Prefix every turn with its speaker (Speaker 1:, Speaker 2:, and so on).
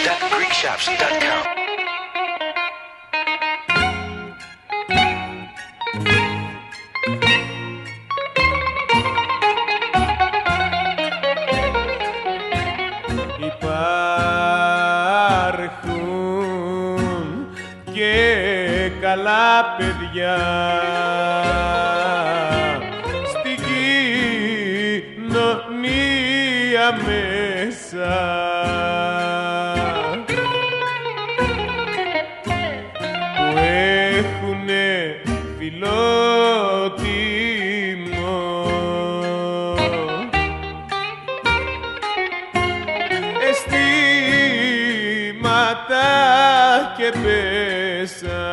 Speaker 1: www.greekshops.com.
Speaker 2: Υπάρχουν και καλά παιδιά στην κοινωνία μέσα, που έχουνε φιλότιμο αισθήματα και πέσα